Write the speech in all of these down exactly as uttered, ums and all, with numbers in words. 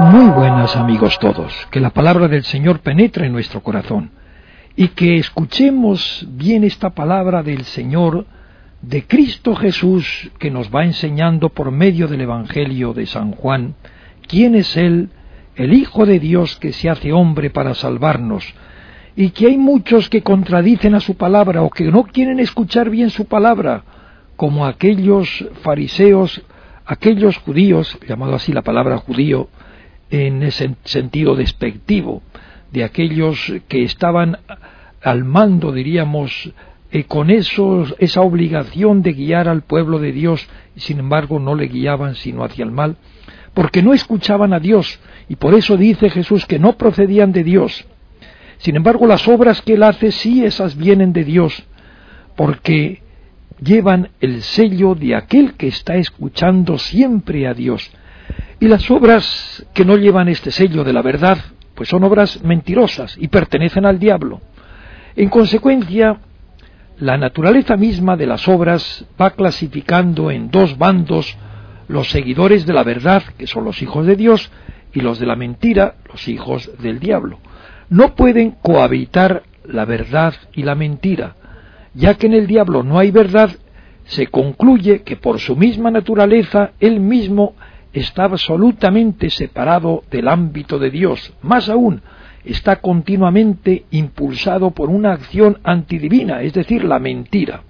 Muy buenas, amigos todos, que la palabra del Señor penetre en nuestro corazón y que escuchemos bien esta palabra del Señor, de Cristo Jesús, que nos va enseñando por medio del Evangelio de San Juan quién es Él, el Hijo de Dios que se hace hombre para salvarnos, y que hay muchos que contradicen a su palabra o que no quieren escuchar bien su palabra, como aquellos fariseos, aquellos judíos, llamado así la palabra judío, en ese sentido despectivo, de aquellos que estaban al mando, diríamos, eh, con esos, esa obligación de guiar al pueblo de Dios, y sin embargo no le guiaban sino hacia el mal, porque no escuchaban a Dios, y por eso dice Jesús que no procedían de Dios. Sin embargo, las obras que Él hace, sí, esas vienen de Dios, porque llevan el sello de aquel que está escuchando siempre a Dios. Y las obras que no llevan este sello de la verdad, pues son obras mentirosas y pertenecen al diablo. En consecuencia, la naturaleza misma de las obras va clasificando en dos bandos los seguidores de la verdad, que son los hijos de Dios, y los de la mentira, los hijos del diablo. No pueden cohabitar la verdad y la mentira, ya que en el diablo no hay verdad. Se concluye que por su misma naturaleza él mismo está absolutamente separado del ámbito de Dios. Más aún, está continuamente impulsado por una acción antidivina, es decir, la mentira.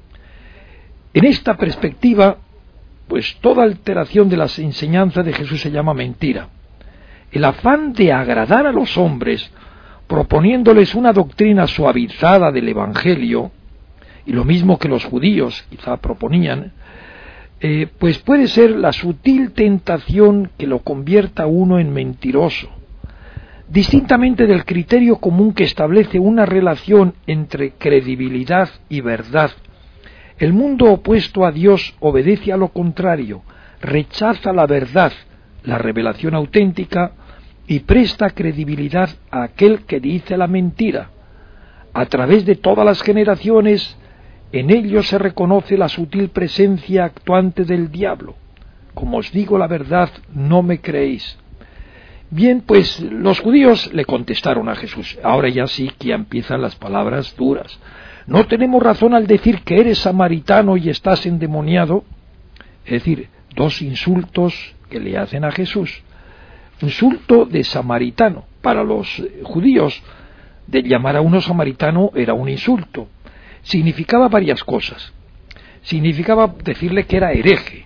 En esta perspectiva, pues toda alteración de las enseñanzas de Jesús se llama mentira. El afán de agradar a los hombres, proponiéndoles una doctrina suavizada del Evangelio, y lo mismo que los judíos quizá proponían, eh, pues puede ser la sutil tentación que lo convierta a uno en mentiroso, distintamente del criterio común que establece una relación entre credibilidad y verdad. El mundo opuesto a Dios obedece a lo contrario, rechaza la verdad, la revelación auténtica, y presta credibilidad a aquel que dice la mentira. A través de todas las generaciones, en ellos se reconoce la sutil presencia actuante del diablo. Como os digo la verdad, no me creéis. Bien, pues los judíos le contestaron a Jesús. Ahora ya sí que empiezan las palabras duras. ¿No tenemos razón al decir que eres samaritano y estás endemoniado? Es decir, dos insultos que le hacen a Jesús. Insulto de samaritano. Para los judíos, de llamar a uno samaritano era un insulto. Significaba varias cosas. Significaba decirle que era hereje,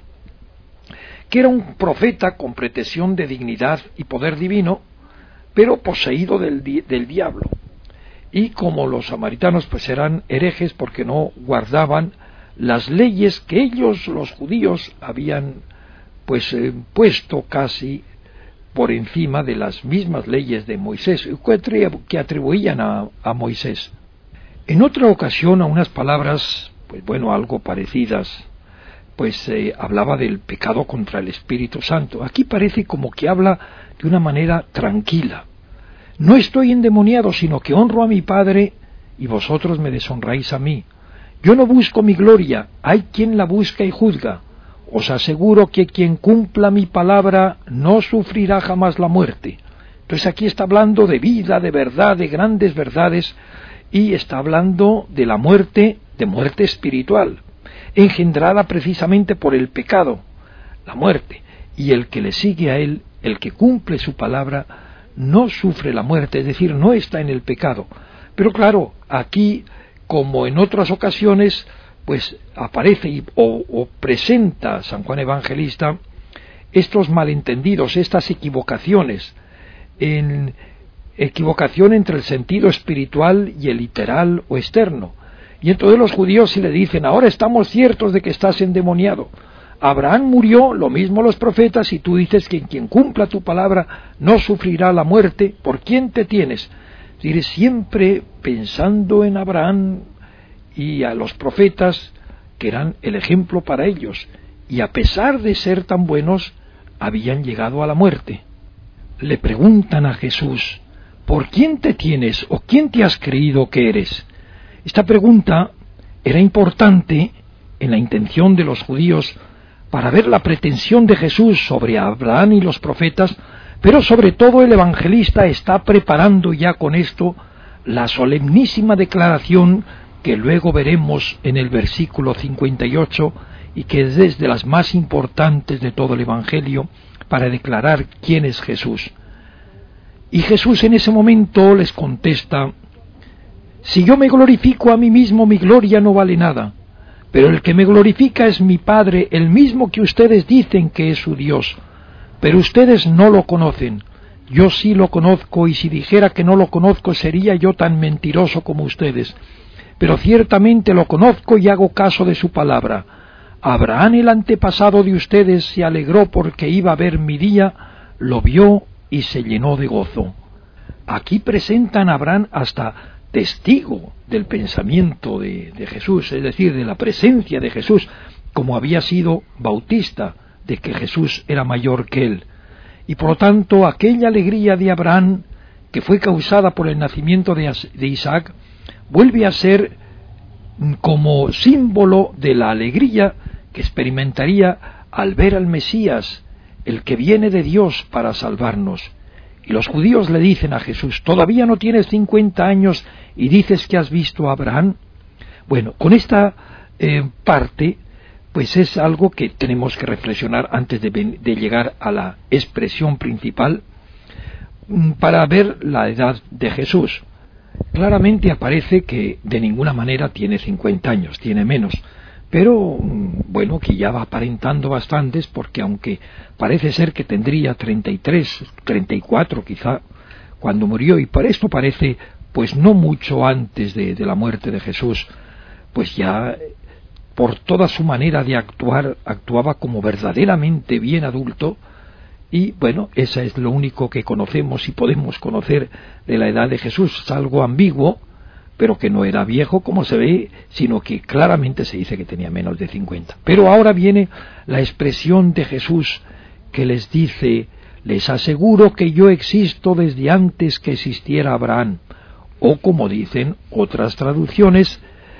que era un profeta con pretensión de dignidad y poder divino, pero poseído del, di del diablo. Y como los samaritanos pues eran herejes porque no guardaban las leyes que ellos, los judíos, habían pues eh, puesto casi por encima de las mismas leyes de Moisés, que atribuían a, a Moisés. En otra ocasión, a unas palabras, pues bueno, algo parecidas, pues eh, hablaba del pecado contra el Espíritu Santo. Aquí parece como que habla de una manera tranquila. No estoy endemoniado, sino que honro a mi Padre y vosotros me deshonráis a mí. Yo no busco mi gloria, hay quien la busca y juzga. Os aseguro que quien cumpla mi palabra no sufrirá jamás la muerte. Entonces aquí está hablando de vida, de verdad, de grandes verdades, y está hablando de la muerte, de muerte espiritual, engendrada precisamente por el pecado, la muerte. Y el que le sigue a él, el que cumple su palabra, no sufre la muerte, es decir, no está en el pecado. Pero claro, aquí, como en otras ocasiones, pues aparece y, o, o presenta San Juan Evangelista estos malentendidos, estas equivocaciones, en equivocación entre el sentido espiritual y el literal o externo. Y entonces los judíos sí le dicen, ahora estamos ciertos de que estás endemoniado. Abraham murió, lo mismo los profetas, y tú dices que quien cumpla tu palabra no sufrirá la muerte. ¿Por quién te tienes? Es decir, siempre pensando en Abraham y a los profetas, que eran el ejemplo para ellos, y a pesar de ser tan buenos, habían llegado a la muerte. Le preguntan a Jesús, ¿por quién te tienes o quién te has creído que eres? Esta pregunta era importante en la intención de los judíos para ver la pretensión de Jesús sobre Abraham y los profetas, Pero sobre todo el evangelista está preparando ya con esto la solemnísima declaración que luego veremos en el versículo cincuenta y ocho y que es desde las más importantes de todo el Evangelio para declarar quién es Jesús. Y Jesús en ese momento les contesta: si yo me glorifico a mí mismo, mi gloria no vale nada, pero el que me glorifica es mi Padre, el mismo que ustedes dicen que es su Dios, pero ustedes no lo conocen. Yo sí lo conozco, y si dijera que no lo conozco sería yo tan mentiroso como ustedes. Pero ciertamente lo conozco y hago caso de su palabra. Abraham, el antepasado de ustedes, se alegró porque iba a ver mi día, lo vio y se llenó de gozo. Aquí presentan a Abraham hasta testigo del pensamiento de, de Jesús, es decir, de la presencia de Jesús, como había sido Bautista, de que Jesús era mayor que él. Y por lo tanto, aquella alegría de Abraham, que fue causada por el nacimiento de, de Isaac, vuelve a ser como símbolo de la alegría que experimentaría al ver al Mesías, el que viene de Dios para salvarnos. Y los judíos le dicen a Jesús: ¿todavía no tienes cincuenta años y dices que has visto a Abraham? Bueno, con esta eh, parte, pues es algo que tenemos que reflexionar antes de, de llegar a la expresión principal, para ver la edad de Jesús. Claramente aparece que de ninguna manera tiene cincuenta años, tiene menos, pero bueno, que ya va aparentando bastantes, porque aunque parece ser que tendría treinta y tres, treinta y cuatro quizá, cuando murió, y por esto parece pues no mucho antes de, de la muerte de Jesús, pues ya por toda su manera de actuar, actuaba como verdaderamente bien adulto. Y bueno, eso es lo único que conocemos y podemos conocer de la edad de Jesús. Es algo ambiguo, pero que no era viejo como se ve, sino que claramente se dice que tenía menos de cincuenta. Pero ahora viene la expresión de Jesús que les dice: les aseguro que yo existo desde antes que existiera Abraham. O como dicen otras traducciones: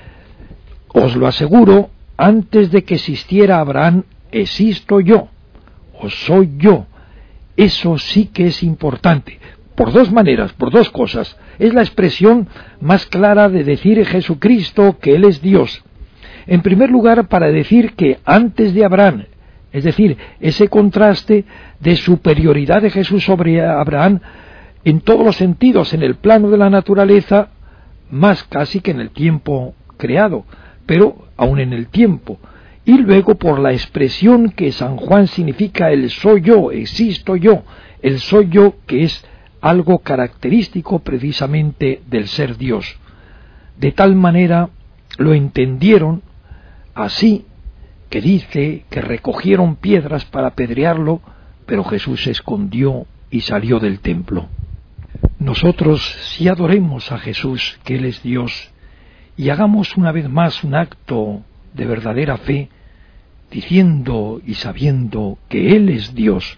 os lo aseguro, antes de que existiera Abraham, existo yo, o soy yo. Eso sí que es importante, por dos maneras, por dos cosas. Es la expresión más clara de decir Jesucristo que Él es Dios. En primer lugar, para decir que antes de Abraham, es decir, ese contraste de superioridad de Jesús sobre Abraham en todos los sentidos, en el plano de la naturaleza, más casi que en el tiempo creado, pero aún en el tiempo. Y luego por la expresión que San Juan significa el soy yo, existo yo, el soy yo, que es algo característico precisamente del ser Dios. De tal manera lo entendieron así, que dice que recogieron piedras para apedrearlo, pero Jesús se escondió y salió del templo. Nosotros, si adoremos a Jesús, que Él es Dios, y hagamos una vez más un acto de verdadera fe, diciendo y sabiendo que Él es Dios.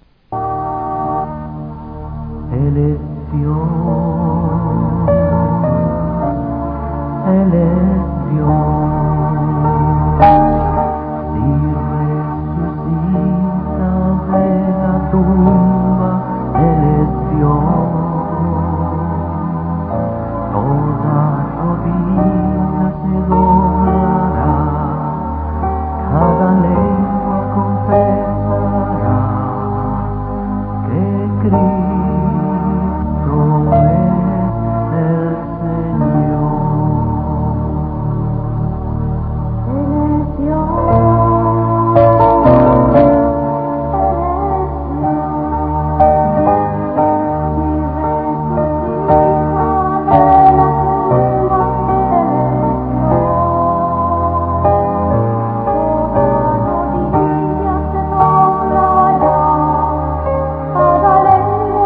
Él es Dios, Él es Dios, y resucita de la tumba, Él es Dios, toda rodilla se doblará, cada lengua confesará que Cristo es el Señor. Él es Dios, Él es Dios.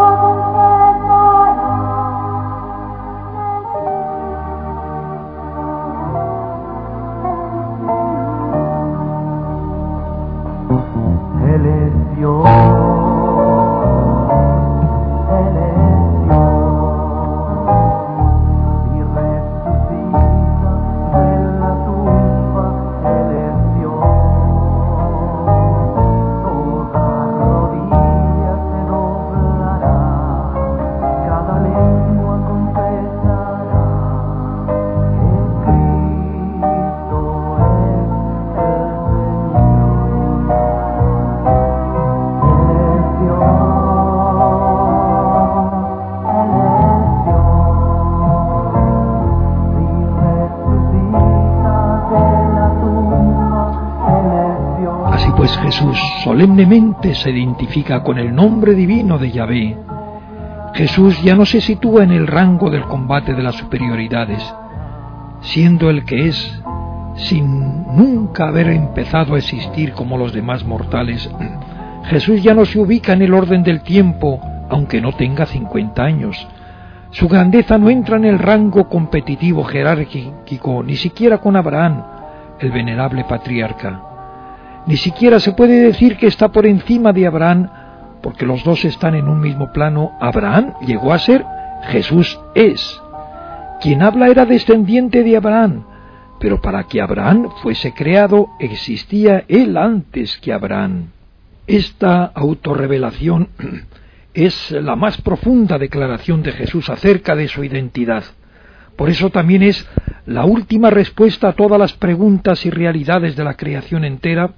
Jesús solemnemente se identifica con el nombre divino de Yahvé. Jesús ya no se sitúa en el rango del combate de las superioridades, siendo el que es, sin nunca haber empezado a existir como los demás mortales. Jesús ya no se ubica en el orden del tiempo, aunque no tenga cincuenta años. Su grandeza no entra en el rango competitivo jerárquico, ni siquiera con Abraham, el venerable patriarca. Ni siquiera se puede decir que está por encima de Abraham, porque los dos están en un mismo plano. Abraham llegó a ser, Jesús es. Quien habla era descendiente de Abraham, pero para que Abraham fuese creado existía él antes que Abraham. Esta autorrevelación es la más profunda declaración de Jesús acerca de su identidad. Por eso también es la última respuesta a todas las preguntas y realidades de la creación entera.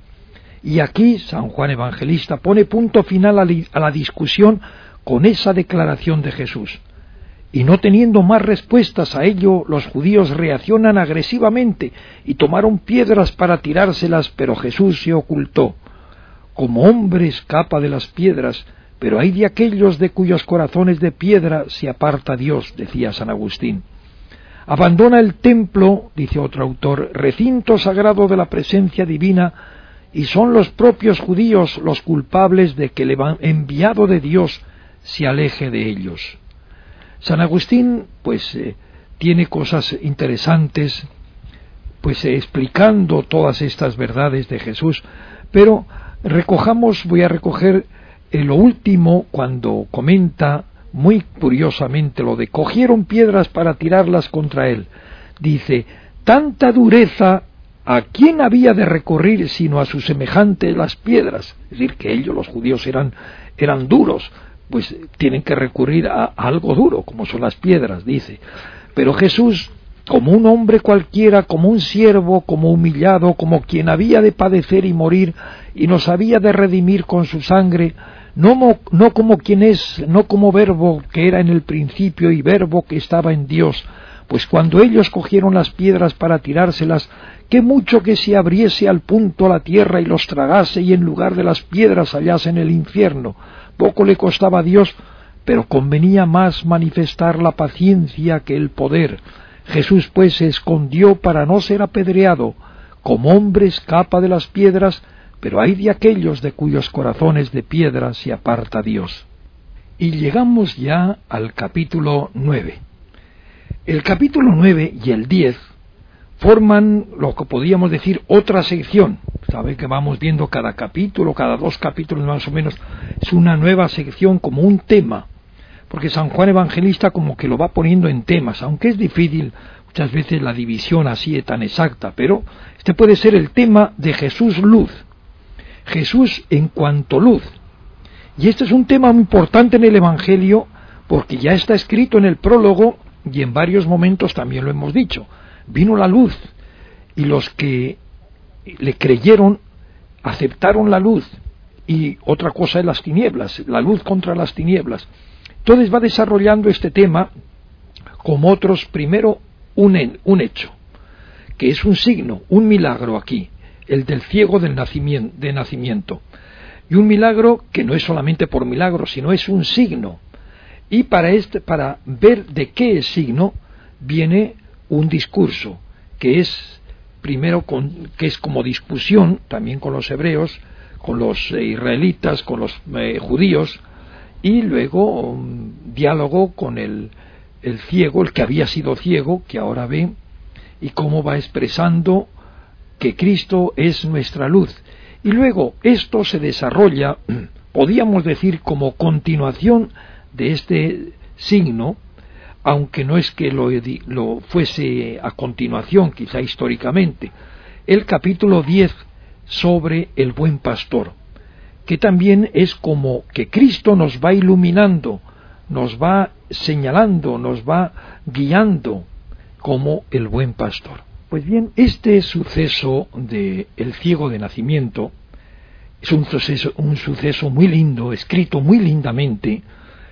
Y aquí San Juan Evangelista pone punto final a la discusión con esa declaración de Jesús. Y no teniendo más respuestas a ello, los judíos reaccionan agresivamente y tomaron piedras para tirárselas, pero Jesús se ocultó. Como hombre escapa de las piedras, pero hay de aquellos de cuyos corazones de piedra se aparta Dios, decía San Agustín. Abandona el templo, dice otro autor, recinto sagrado de la presencia divina, y son los propios judíos los culpables de que el enviado de Dios se aleje de ellos. San Agustín, pues, eh, tiene cosas interesantes, pues, eh, explicando todas estas verdades de Jesús, pero recojamos, voy a recoger eh, lo último cuando comenta muy curiosamente lo de cogieron piedras para tirarlas contra él. Dice, tanta dureza, ¿a quién había de recurrir sino a sus semejantes las piedras? Es decir, que ellos, los judíos, eran, eran duros, pues tienen que recurrir a, a algo duro, como son las piedras, dice. Pero Jesús, como un hombre cualquiera, como un siervo, como humillado, como quien había de padecer y morir, y nos había de redimir con su sangre, no, no como quien es, no como verbo que era en el principio y verbo que estaba en Dios, pues cuando ellos cogieron las piedras para tirárselas, qué mucho que se abriese al punto la tierra y los tragase y en lugar de las piedras hallasen el infierno. Poco le costaba a Dios, pero convenía más manifestar la paciencia que el poder. Jesús pues se escondió para no ser apedreado, como hombre escapa de las piedras, pero hay de aquellos de cuyos corazones de piedra se aparta Dios. Y llegamos ya al capítulo nueve. El capítulo nueve y el diez forman lo que podríamos decir otra sección. Sabe que vamos viendo cada capítulo, cada dos capítulos más o menos, es una nueva sección como un tema, porque San Juan Evangelista como que lo va poniendo en temas, aunque es difícil muchas veces la división así tan exacta, pero este puede ser el tema de Jesús luz, Jesús en cuanto luz. Y este es un tema muy importante en el Evangelio, porque ya está escrito en el prólogo y en varios momentos también lo hemos dicho. Vino la luz y los que le creyeron aceptaron la luz, y otra cosa es las tinieblas, la luz contra las tinieblas. Entonces va desarrollando este tema como otros. Primero un, en, un hecho, que es un signo, un milagro aquí, el del ciego del nacimiento, de nacimiento, y un milagro que no es solamente por milagro, sino es un signo. Y para, este, para ver de qué es signo, viene un discurso, que es primero con, que es como discusión también con los hebreos, con los eh, israelitas, con los eh, judíos, y luego un diálogo con el, el ciego, el que había sido ciego, que ahora ve, y cómo va expresando que Cristo es nuestra luz. Y luego esto se desarrolla, podríamos decir, como continuación de este signo, aunque no es que lo, lo fuese a continuación, quizá históricamente, el capítulo diez sobre el buen pastor, que también es como que Cristo nos va iluminando, nos va señalando, nos va guiando como el buen pastor. Pues bien, este suceso de el ciego de nacimiento es un suceso, un suceso muy lindo, escrito muy lindamente,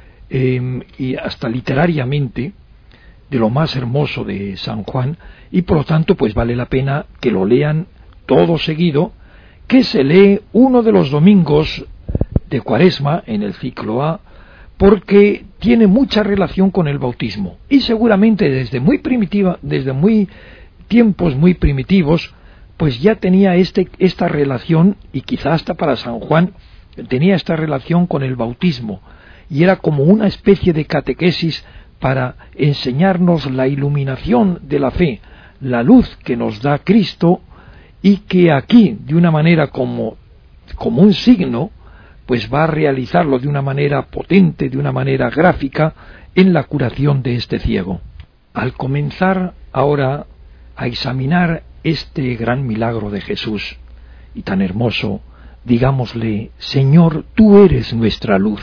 Eh, y hasta literariamente, de lo más hermoso de San Juan, y por lo tanto pues vale la pena que lo lean todo seguido, que se lee uno de los domingos de Cuaresma en el ciclo A, porque tiene mucha relación con el bautismo, y seguramente desde muy primitiva, desde muy tiempos muy primitivos, pues ya tenía este, esta relación, y quizá hasta para San Juan tenía esta relación con el bautismo, y era como una especie de catequesis para enseñarnos la iluminación de la fe, la luz que nos da Cristo, y que aquí, de una manera como, como un signo, pues va a realizarlo de una manera potente, de una manera gráfica, en la curación de este ciego. Al comenzar ahora a examinar este gran milagro de Jesús, y tan hermoso, digámosle: Señor, tú eres nuestra luz.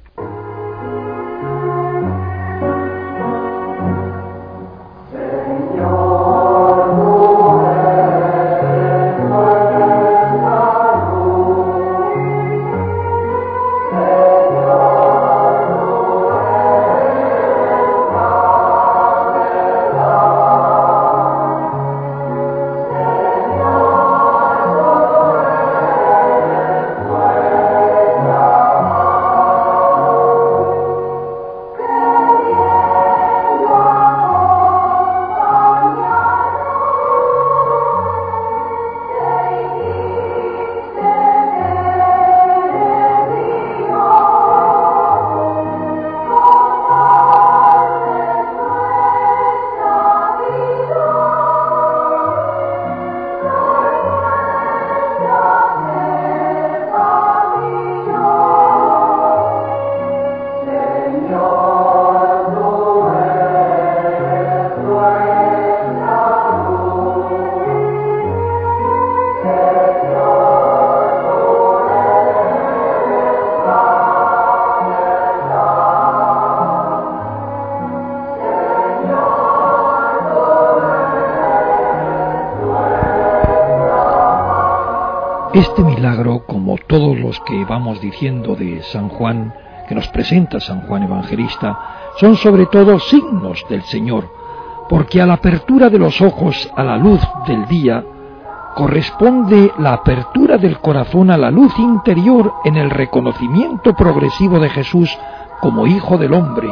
Este milagro, como todos los que vamos diciendo de San Juan, que nos presenta San Juan Evangelista, son sobre todo signos del Señor, porque a la apertura de los ojos a la luz del día corresponde la apertura del corazón a la luz interior en el reconocimiento progresivo de Jesús como Hijo del Hombre.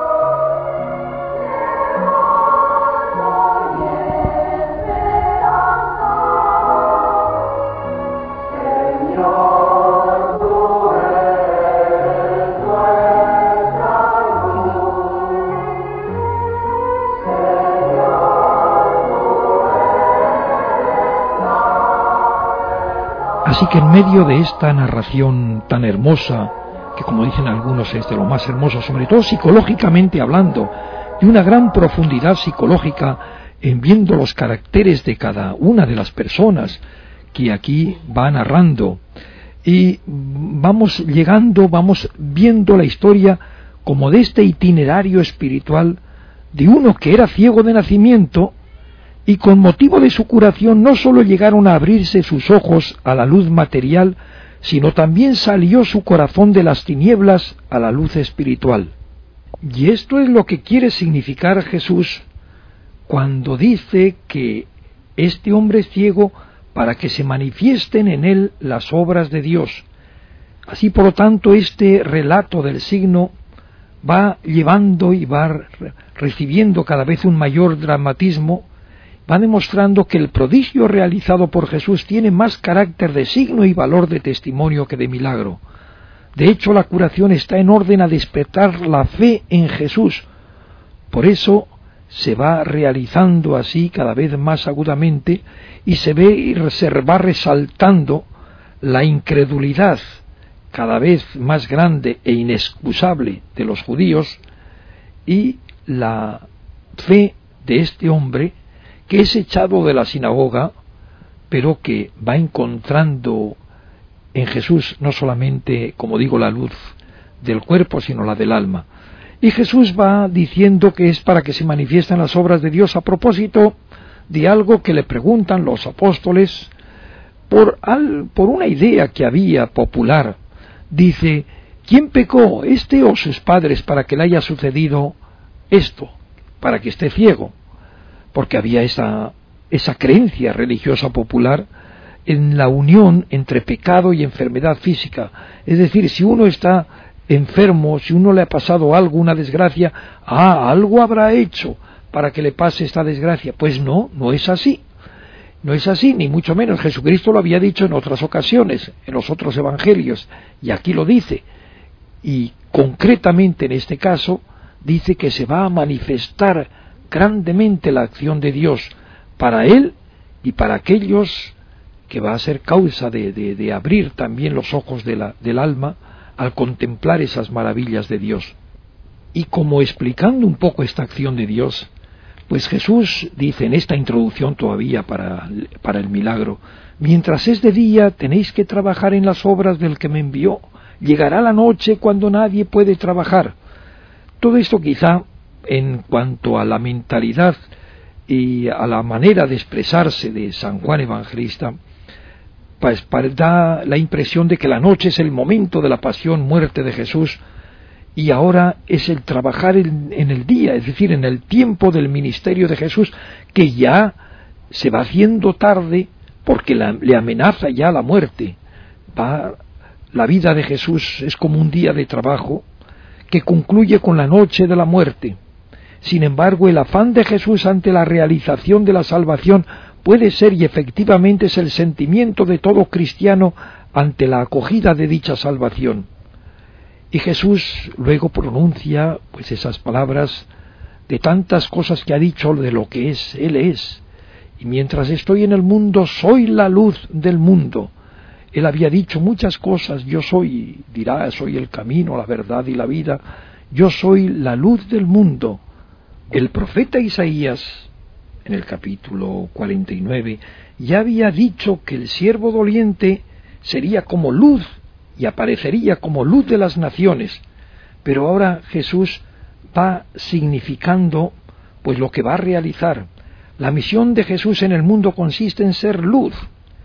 Así que en medio de esta narración tan hermosa, que como dicen algunos es de lo más hermoso, sobre todo psicológicamente hablando, de una gran profundidad psicológica en viendo los caracteres de cada una de las personas que aquí va narrando, y vamos llegando, vamos viendo la historia como de este itinerario espiritual de uno que era ciego de nacimiento, y con motivo de su curación no sólo llegaron a abrirse sus ojos a la luz material, sino también salió su corazón de las tinieblas a la luz espiritual. Y esto es lo que quiere significar Jesús cuando dice que este hombre es ciego para que se manifiesten en él las obras de Dios. Así, por lo tanto, este relato del signo va llevando y va recibiendo cada vez un mayor dramatismo, va demostrando que el prodigio realizado por Jesús tiene más carácter de signo y valor de testimonio que de milagro. De hecho, la curación está en orden a despertar la fe en Jesús. Por eso se va realizando así cada vez más agudamente, y se ve y se va resaltando la incredulidad cada vez más grande e inexcusable de los judíos, y la fe de este hombre, que es echado de la sinagoga, pero que va encontrando en Jesús no solamente, como digo, la luz del cuerpo, sino la del alma. Y Jesús va diciendo que es para que se manifiesten las obras de Dios a propósito de algo que le preguntan los apóstoles por, al, por una idea que había popular. Dice: ¿quién pecó, este o sus padres, para que le haya sucedido esto, para que esté ciego? Porque había esa, esa creencia religiosa popular en la unión entre pecado y enfermedad física. Es decir, si uno está enfermo, si uno le ha pasado algo, una desgracia, ah, algo habrá hecho para que le pase esta desgracia. Pues no, no es así. No es así, ni mucho menos. Jesucristo lo había dicho en otras ocasiones, en los otros evangelios, y aquí lo dice. Y concretamente en este caso, dice que se va a manifestar grandemente la acción de Dios para él y para aquellos que va a ser causa de, de, de abrir también los ojos de la, del alma al contemplar esas maravillas de Dios. Y como explicando un poco esta acción de Dios, pues Jesús dice en esta introducción todavía para, para el milagro: mientras es de día tenéis que trabajar en las obras del que me envió, llegará la noche cuando nadie puede trabajar. Todo esto quizá en cuanto a la mentalidad y a la manera de expresarse de San Juan Evangelista, pues da la impresión de que la noche es el momento de la pasión, muerte de Jesús, y ahora es el trabajar en, en el día, es decir, en el tiempo del ministerio de Jesús, que ya se va haciendo tarde porque la, le amenaza ya la muerte. Va, la vida de Jesús es como un día de trabajo que concluye con la noche de la muerte. Sin embargo, el afán de Jesús ante la realización de la salvación puede ser, y efectivamente es el sentimiento de todo cristiano ante la acogida de dicha salvación. Y Jesús luego pronuncia pues esas palabras de tantas cosas que ha dicho de lo que es, Él es. Y mientras estoy en el mundo, soy la luz del mundo. Él había dicho muchas cosas: yo soy, dirá, soy el camino, la verdad y la vida, yo soy la luz del mundo. El profeta Isaías, en el capítulo cuarenta y nueve, ya había dicho que el siervo doliente sería como luz y aparecería como luz de las naciones. Pero ahora Jesús va significando pues lo que va a realizar. La misión de Jesús en el mundo consiste en ser luz,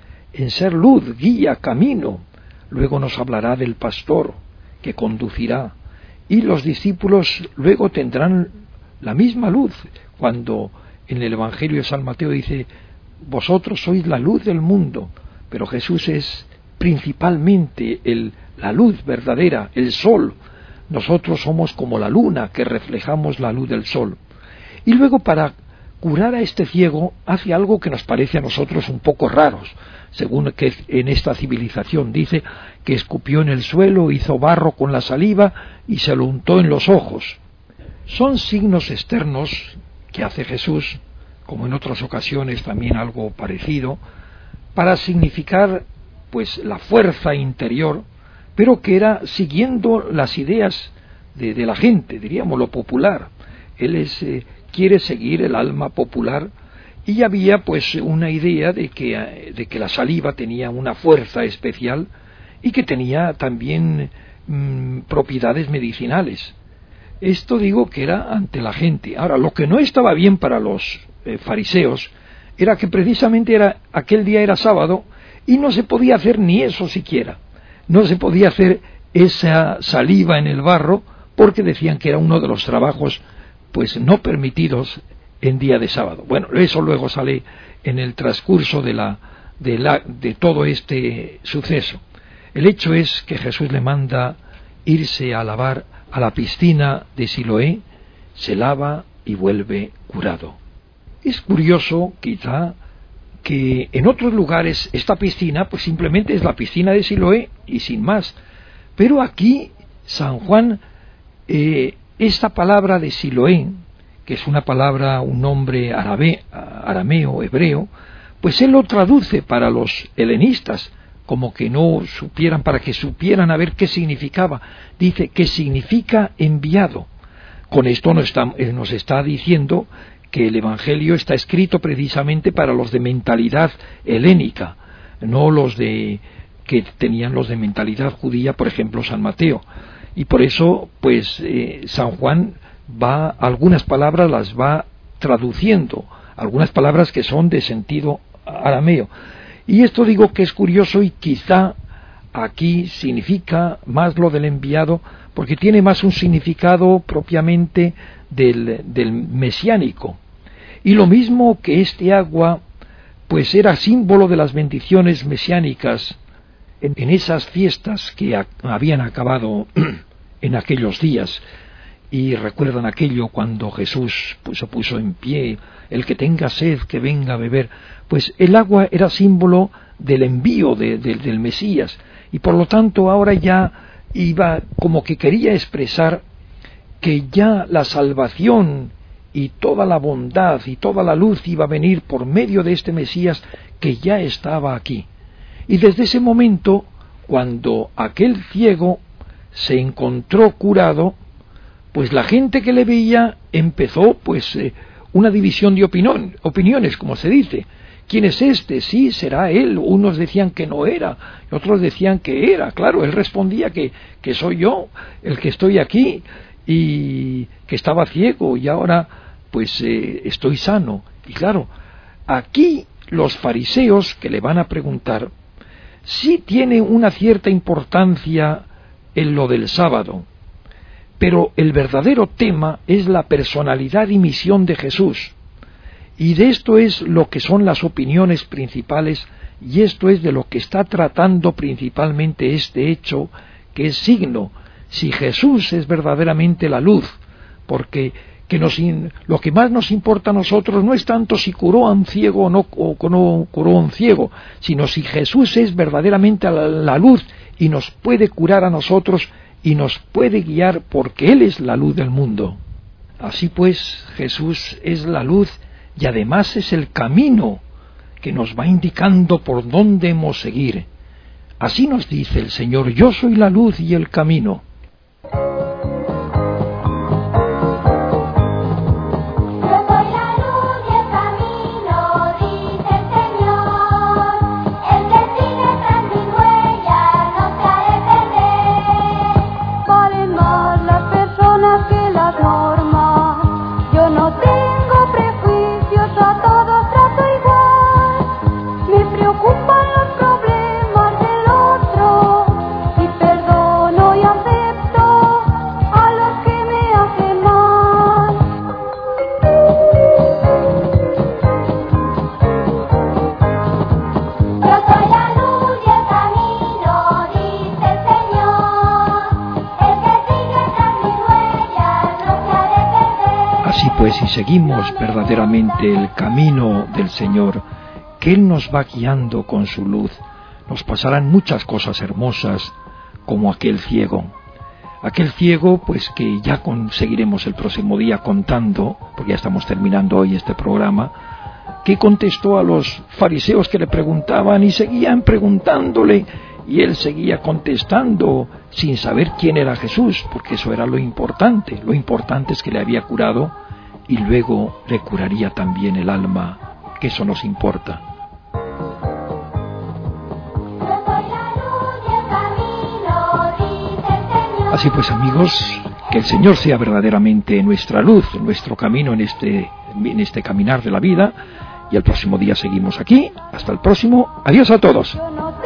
en ser luz, guía, camino. Luego nos hablará del pastor que conducirá, y los discípulos luego tendrán la misma luz. Cuando en el Evangelio de San Mateo dice: vosotros sois la luz del mundo, pero Jesús es principalmente el, la luz verdadera, el sol. Nosotros somos como la luna que reflejamos la luz del sol. Y luego, para curar a este ciego, hace algo que nos parece a nosotros un poco raros, según que en esta civilización dice que escupió en el suelo, hizo barro con la saliva y se lo untó en los ojos. Son signos externos que hace Jesús, como en otras ocasiones también algo parecido, para significar pues la fuerza interior, pero que era siguiendo las ideas de, de la gente, diríamos lo popular. Él es, eh, quiere seguir el alma popular, y había pues una idea de que, de que la saliva tenía una fuerza especial y que tenía también mmm, propiedades medicinales. Esto digo que era ante la gente. Ahora, lo que no estaba bien para los eh, fariseos era que precisamente era, aquel día era sábado, y no se podía hacer ni eso siquiera. No se podía hacer esa saliva en el barro, porque decían que era uno de los trabajos pues no permitidos en día de sábado. Bueno, eso luego sale en el transcurso de, la, de, la, de todo este suceso. El hecho es que Jesús le manda irse a lavar a la piscina de Siloé, se lava y vuelve curado. Es curioso, quizá, que en otros lugares esta piscina pues simplemente es la piscina de Siloé y sin más, pero aquí San Juan, eh, esta palabra de Siloé, que es una palabra, un nombre árabe, arameo, hebreo, pues él lo traduce para los helenistas, como que no supieran, para que supieran a ver qué significaba. Dice que significa enviado. Con esto nos está, nos está diciendo que el Evangelio está escrito precisamente para los de mentalidad helénica, no los de que tenían los de mentalidad judía, por ejemplo San Mateo. Y por eso, pues, eh, San Juan va, algunas palabras las va traduciendo, algunas palabras que son de sentido arameo. Y esto digo que es curioso, y quizá aquí significa más lo del enviado, porque tiene más un significado propiamente del, del mesiánico. Y lo mismo que este agua pues era símbolo de las bendiciones mesiánicas en, en esas fiestas que a, habían acabado en aquellos días. Y recuerdan aquello cuando Jesús pues, se puso en pie, el que tenga sed, que venga a beber. Pues el agua era símbolo del envío de, de, del Mesías, y por lo tanto ahora ya iba como que quería expresar que ya la salvación y toda la bondad y toda la luz iba a venir por medio de este Mesías que ya estaba aquí. Y desde ese momento, cuando aquel ciego se encontró curado, pues la gente que le veía empezó pues eh, una división de opinión, opiniones, como se dice. ¿Quién es este? Sí, será él. Unos decían que no era, y otros decían que era. Claro, él respondía que, que soy yo, el que estoy aquí, y que estaba ciego, y ahora pues eh, estoy sano. Y claro, aquí los fariseos que le van a preguntar, sí tiene una cierta importancia en lo del sábado, pero el verdadero tema es la personalidad y misión de Jesús. Y de esto es lo que son las opiniones principales, y esto es de lo que está tratando principalmente este hecho, que es signo, si Jesús es verdaderamente la luz, porque que nos, lo que más nos importa a nosotros no es tanto si curó a un ciego o no, o no curó a un ciego, sino si Jesús es verdaderamente la, la luz y nos puede curar a nosotros y nos puede guiar porque Él es la luz del mundo. Así pues, Jesús es la luz y además es el camino que nos va indicando por dónde hemos seguir. Así nos dice el Señor: yo soy la luz y el camino. Si seguimos verdaderamente el camino del Señor, que Él nos va guiando con su luz, nos pasarán muchas cosas hermosas, como aquel ciego. Aquel ciego, pues que ya conseguiremos el próximo día contando, porque ya estamos terminando hoy este programa, que contestó a los fariseos que le preguntaban y seguían preguntándole, y él seguía contestando sin saber quién era Jesús, porque eso era lo importante. Lo importante es que le había curado y luego le curaría también el alma, que eso nos importa. Así pues, amigos, que el Señor sea verdaderamente nuestra luz, nuestro camino en este, en este caminar de la vida, y el próximo día seguimos aquí. Hasta el próximo. Adiós a todos.